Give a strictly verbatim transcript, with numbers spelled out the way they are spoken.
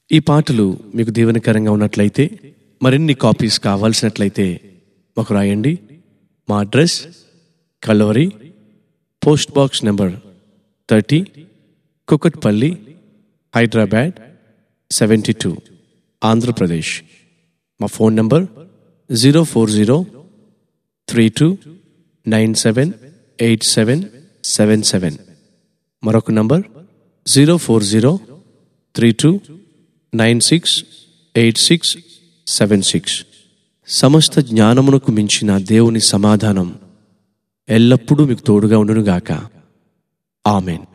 ఈ పాటలు మీకు దీవెనకరంగా ఉన్నట్లయితే, మరిన్ని కాపీస్ కావాల్సినట్లయితే మాకు రాయండి. మా address Calvary, post box number thirty, Kukatpally, Hyderabad seventy two, Andhra Pradesh. మా phone number zero four zero three two nine seven eight seven seven seven. మరొక number zero four zero three two nine six eight six seven six. సమస్త జ్ఞానమునకు మించిన దేవుని సమాధానం ఎల్లప్పుడూ మీకు తోడుగా ఉండునుగాక. ఆమెన్.